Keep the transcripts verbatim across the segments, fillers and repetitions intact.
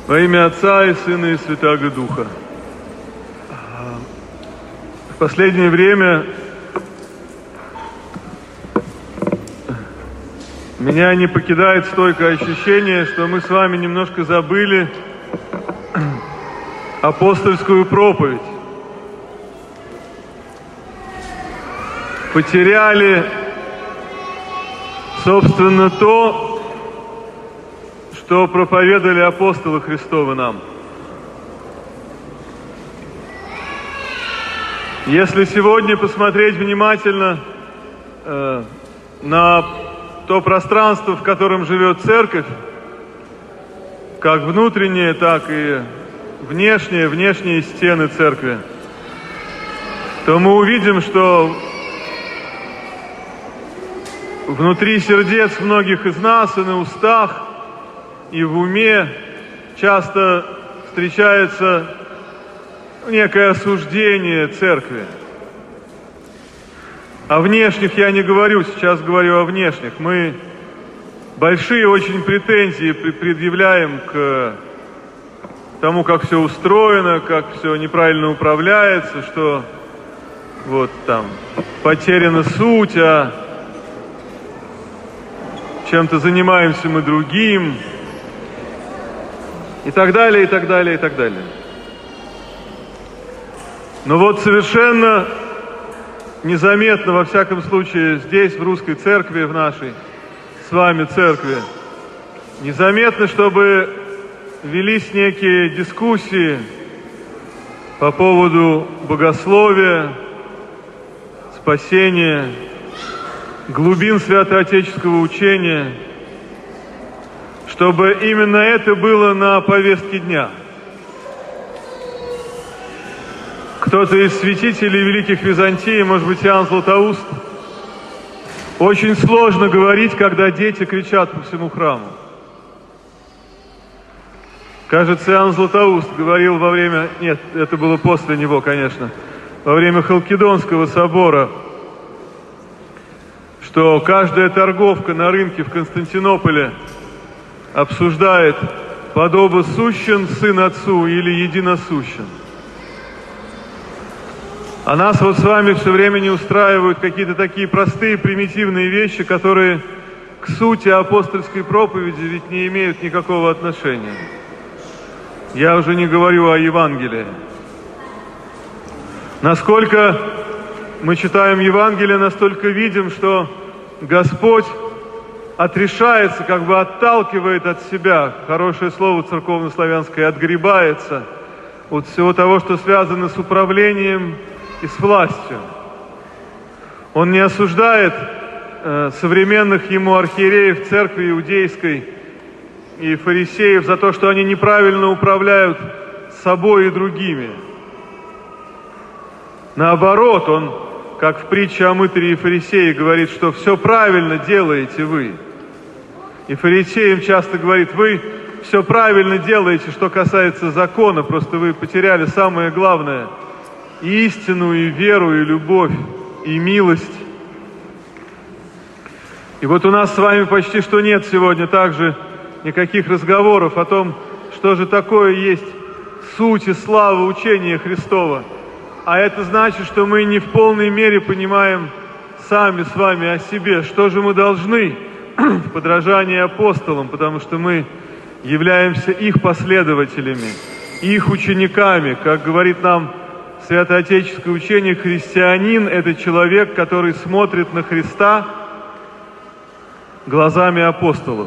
Во имя Отца и Сына и Святаго Духа. В последнее время меня не покидает стойкое ощущение, что мы с вами немножко забыли апостольскую проповедь. Потеряли, собственно, то, что проповедовали апостолы Христовы нам. Если сегодня посмотреть внимательно э, на то пространство, в котором живет церковь, как внутренние, так и внешние, внешние стены церкви, то мы увидим, что внутри сердец многих из нас и на устах, и в уме часто встречается некое осуждение церкви. О внешних я не говорю, сейчас говорю о внешних. Мы большие очень претензии предъявляем к тому, как все устроено, как все неправильно управляется, что вот там потеряна суть, а чем-то занимаемся мы другим, и так далее, и так далее, и так далее. Но вот совершенно незаметно, во всяком случае, здесь, в русской церкви, в нашей с вами церкви, незаметно, чтобы велись некие дискуссии по поводу богословия, спасения, глубин святоотеческого учения, чтобы именно это было на повестке дня. Кто-то из святителей великих Византии, может быть, Иоанн Златоуст, очень сложно говорить, когда дети кричат по всему храму. Кажется, Иоанн Златоуст говорил во время, нет, это было после него, конечно, во время Халкидонского собора, что каждая торговка на рынке в Константинополе обсуждает, подобо сущен сын отцу или единосущен. А нас вот с вами все время не устраивают какие-то такие простые, примитивные вещи, которые к сути апостольской проповеди ведь не имеют никакого отношения. Я уже не говорю о Евангелии. Насколько мы читаем Евангелие, настолько видим, что Господь отрешается, как бы отталкивает от себя, хорошее слово церковно-славянское, отгребается от всего того, что связано с управлением и с властью. Он не осуждает э, современных ему архиереев церкви иудейской и фарисеев за то, что они неправильно управляют собой и другими. Наоборот, он, как в притче о мытаре и фарисее, говорит, что все правильно делаете вы. И фарисеям часто говорит, вы все правильно делаете, что касается закона, просто вы потеряли самое главное – и истину, и веру, и любовь, и милость. И вот у нас с вами почти что нет сегодня также никаких разговоров о том, что же такое есть суть и слава учения Христова. А это значит, что мы не в полной мере понимаем сами с вами о себе, что же мы должны в подражании апостолам, потому что мы являемся их последователями, их учениками. Как говорит нам святоотеческое учение, христианин – это человек, который смотрит на Христа глазами апостолов.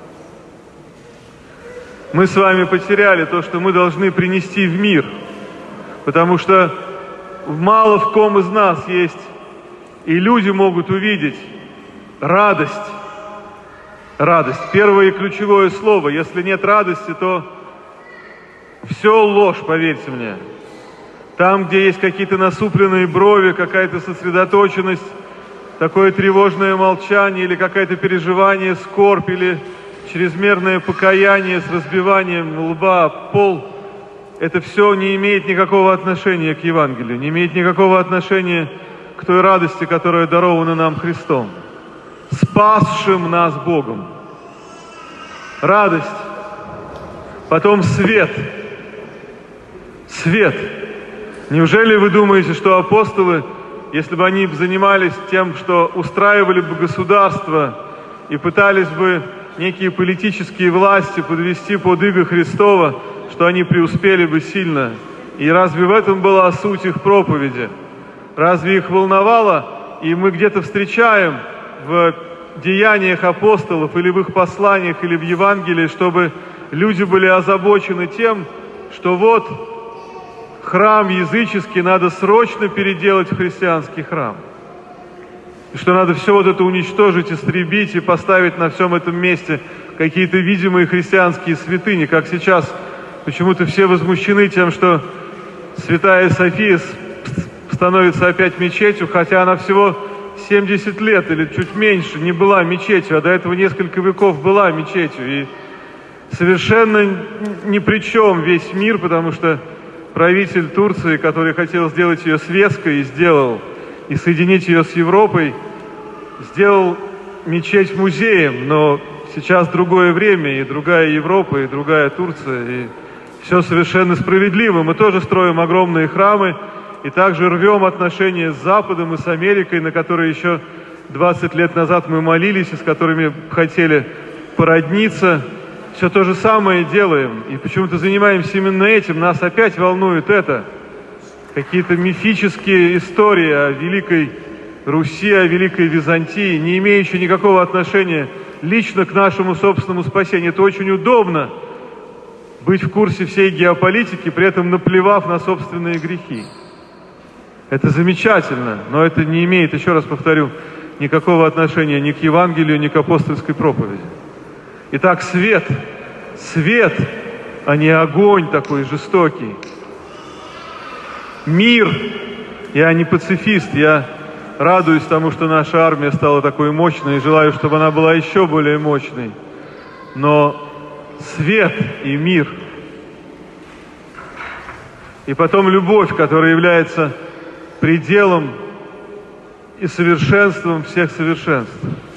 Мы с вами потеряли то, что мы должны принести в мир, потому что мало в ком из нас есть, и люди могут увидеть радость. Радость. Первое и ключевое слово. Если нет радости, то все ложь, поверьте мне. Там, где есть какие-то насупленные брови, какая-то сосредоточенность, такое тревожное молчание или какое-то переживание, скорбь или чрезмерное покаяние с разбиванием лба об пол, это все не имеет никакого отношения к Евангелию, не имеет никакого отношения к той радости, которая дарована нам Христом, спасшим нас Богом. Радость Потом свет. Свет. Неужели вы думаете, что апостолы, если бы они занимались тем, что устраивали бы государство и пытались бы некие политические власти подвести под иго Христова, что они преуспели бы сильно? И разве в этом была суть их проповеди? Разве их волновало? И мы где-то встречаем в деяниях апостолов или в их посланиях, или в Евангелии, чтобы люди были озабочены тем, что вот храм языческий надо срочно переделать в христианский храм. И что надо все вот это уничтожить, истребить и поставить на всем этом месте какие-то видимые христианские святыни, как сейчас почему-то все возмущены тем, что Святая София становится опять мечетью, хотя она всего семьдесят лет или чуть меньше не была мечетью, а до этого несколько веков была мечетью. И совершенно ни при чем весь мир, потому что правитель Турции, который хотел сделать ее светской и сделал, и соединить ее с Европой, сделал мечеть музеем, но сейчас другое время, и другая Европа, и другая Турция, и все совершенно справедливо. Мы тоже строим огромные храмы, и также рвем отношения с Западом и с Америкой, на которые еще двадцать лет назад мы молились, и с которыми хотели породниться. Все то же самое делаем, и почему-то занимаемся именно этим. Нас опять волнует это. Какие-то мифические истории о Великой Руси, о Великой Византии, не имеющие никакого отношения лично к нашему собственному спасению. Это очень удобно быть в курсе всей геополитики, при этом наплевав на собственные грехи. Это замечательно, но это не имеет, еще раз повторю, никакого отношения ни к Евангелию, ни к апостольской проповеди. Итак, свет, свет, а не огонь такой жестокий. Мир. Я не пацифист, я радуюсь тому, что наша армия стала такой мощной, и желаю, чтобы она была еще более мощной. Но свет и мир. И потом любовь, которая является пределом и совершенством всех совершенств.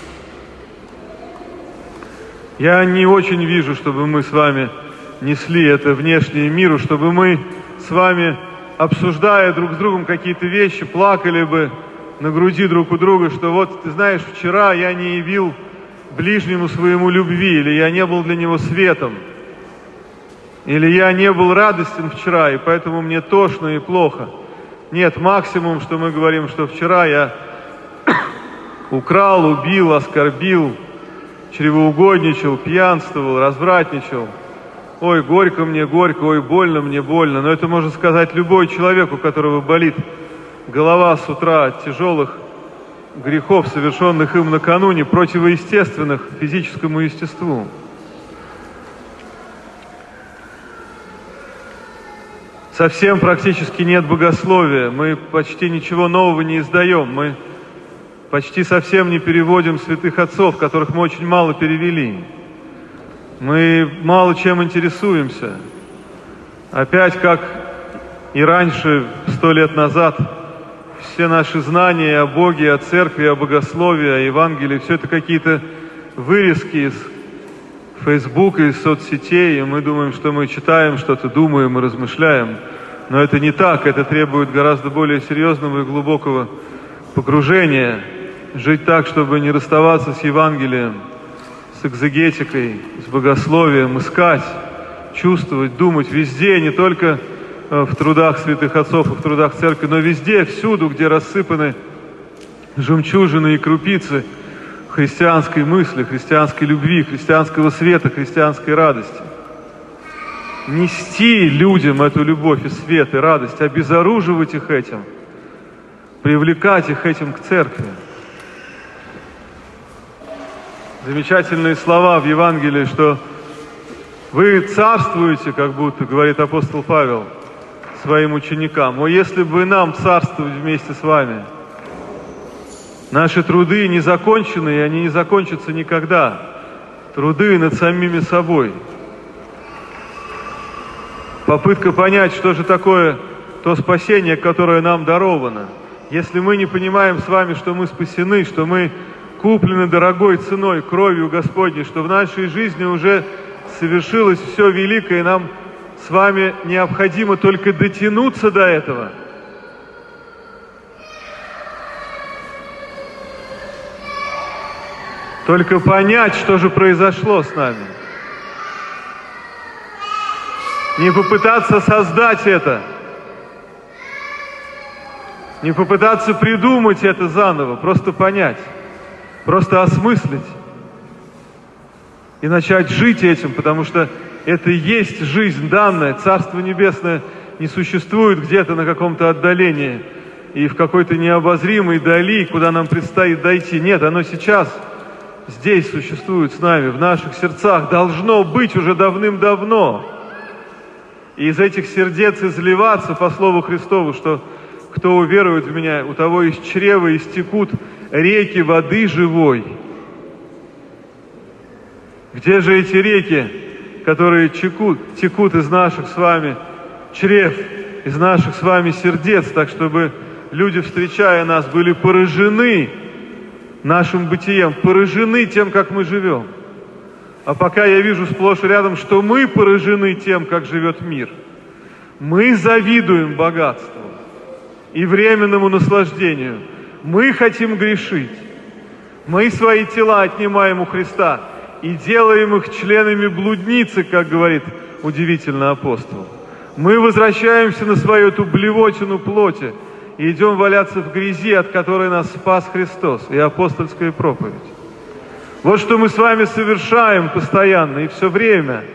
Я не очень вижу, чтобы мы с вами несли это внешнее миру, чтобы мы с вами, обсуждая друг с другом какие-то вещи, плакали бы на груди друг у друга, что вот, ты знаешь, вчера я не явил ближнему своему любви, или я не был для него светом, или я не был радостен вчера, и поэтому мне тошно и плохо. Нет, максимум, что мы говорим, что вчера я украл, убил, оскорбил, чревоугодничал, пьянствовал, развратничал. Ой, горько мне, горько, ой, больно мне, больно. Но это может сказать любой человек, у которого болит голова с утра от тяжелых грехов, совершенных им накануне, противоестественных физическому естеству. Совсем практически нет богословия. Мы почти ничего нового не издаем. Мы почти совсем не переводим святых отцов, которых мы очень мало перевели. Мы мало чем интересуемся. Опять, как и раньше, сто лет назад, все наши знания о Боге, о церкви, о богословии, о Евангелии, все это какие-то вырезки из Фейсбука, из соцсетей, и мы думаем, что мы читаем что-то, думаем и размышляем. Но это не так, это требует гораздо более серьезного и глубокого погружения. Жить так, чтобы не расставаться с Евангелием, с экзегетикой, с богословием, искать, чувствовать, думать везде, не только в трудах святых отцов и в трудах церкви, но везде, всюду, где рассыпаны жемчужины и крупицы христианской мысли, христианской любви, христианского света, христианской радости. Нести людям эту любовь и свет, и радость, обезоруживать их этим, привлекать их этим к церкви. Замечательные слова в Евангелии, что вы царствуете, как будто, говорит апостол Павел своим ученикам. О, если бы нам царствовать вместе с вами. Наши труды не закончены, и они не закончатся никогда. Труды над самими собой. Попытка понять, что же такое то спасение, которое нам даровано. Если мы не понимаем с вами, что мы спасены, что мы куплены дорогой ценой, кровью Господней, что в нашей жизни уже совершилось все великое, и нам с вами необходимо только дотянуться до этого. Только понять, что же произошло с нами. Не попытаться создать это, не попытаться придумать это заново, просто понять, просто осмыслить и начать жить этим, потому что это и есть жизнь данная. Царство Небесное не существует где-то на каком-то отдалении и в какой-то необозримой дали, куда нам предстоит дойти. Нет, оно сейчас здесь существует с нами, в наших сердцах, должно быть уже давным-давно. И из этих сердец изливаться, по слову Христову, что кто уверует в Меня, у того из чрева истекут реки воды живой. Где же эти реки, которые текут, текут из наших с вами чрев, из наших с вами сердец, так чтобы люди, встречая нас, были поражены нашим бытием, поражены тем, как мы живем. А пока я вижу сплошь и рядом, что мы поражены тем, как живет мир. Мы завидуем богатству и временному наслаждению. Мы хотим грешить. Мы свои тела отнимаем у Христа и делаем их членами блудницы, как говорит удивительно апостол. Мы возвращаемся на свою эту блевотину плоти и идем валяться в грязи, от которой нас спас Христос и апостольская проповедь. Вот что мы с вами совершаем постоянно и все время.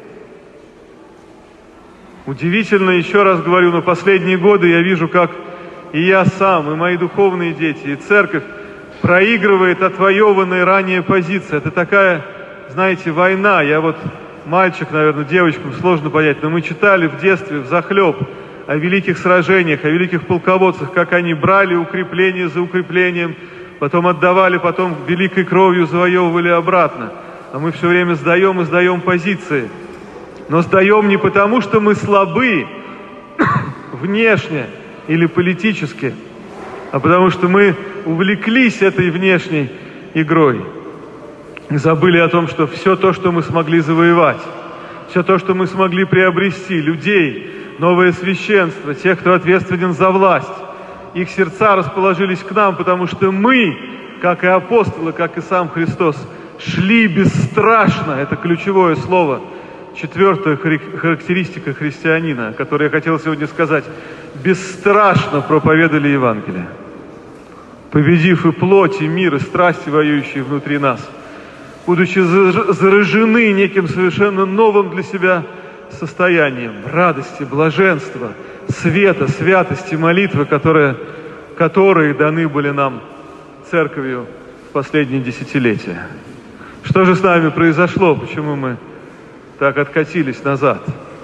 Удивительно, еще раз говорю, но последние годы я вижу, как и я сам, и мои духовные дети, и церковь проигрывает отвоеванные ранее позиции. Это такая, знаете, война. Я вот мальчик, наверное, девочкам сложно понять, но мы читали в детстве взахлеб о великих сражениях, о великих полководцах, как они брали укрепление за укреплением, потом отдавали, потом великой кровью завоевывали обратно. А мы все время сдаем и сдаем позиции. Но сдаем не потому, что мы слабы внешне или политически, а потому что мы увлеклись этой внешней игрой и забыли о том, что все то, что мы смогли завоевать, все то, что мы смогли приобрести, людей, новое священство, тех, кто ответственен за власть, их сердца расположились к нам, потому что мы, как и апостолы, как и сам Христос, шли бесстрашно. Это ключевое слово, четвертая характеристика христианина, которую я хотел сегодня сказать. Бесстрашно проповедали Евангелие, победив и плоть, и мир, и страсти, воюющие внутри нас, будучи заражены неким совершенно новым для себя состоянием радости, блаженства, света, святости, молитвы, которые, которые даны были нам Церковью в последние десятилетия. Что же с нами произошло? Почему мы так откатились назад?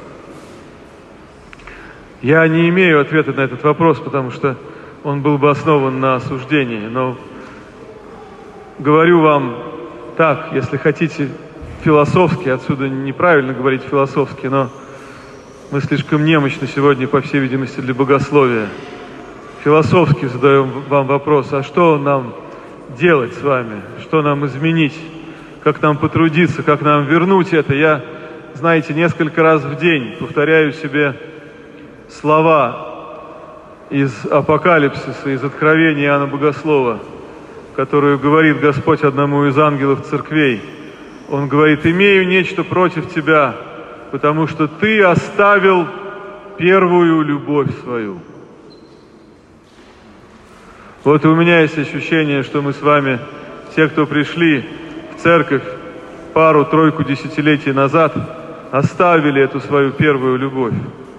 Я не имею ответа на этот вопрос, потому что он был бы основан на осуждении. Но говорю вам так, если хотите, философски, отсюда неправильно говорить философски, но мы слишком немощны сегодня, по всей видимости, для богословия. Философски задаем вам вопрос, а что нам делать с вами? Что нам изменить? Как нам потрудиться? Как нам вернуть это? Я, знаете, несколько раз в день повторяю себе слова из Апокалипсиса, из Откровения Иоанна Богослова, которую говорит Господь одному из ангелов церквей. Он говорит: «Имею нечто против тебя, потому что ты оставил первую любовь свою». Вот и у меня есть ощущение, что мы с вами, те, кто пришли в церковь пару-тройку десятилетий назад, оставили эту свою первую любовь,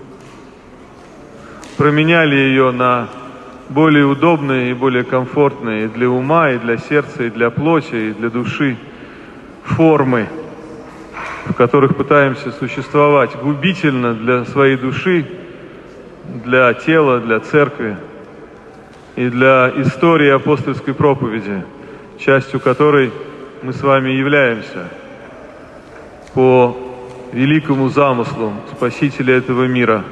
променяли ее на более удобные и более комфортные и для ума, и для сердца, и для плоти, и для души формы, в которых пытаемся существовать губительно для своей души, для тела, для церкви и для истории апостольской проповеди, частью которой мы с вами являемся по великому замыслу Спасителя этого мира,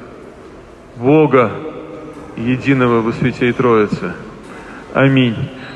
Бога единого во Святей Троице. Аминь.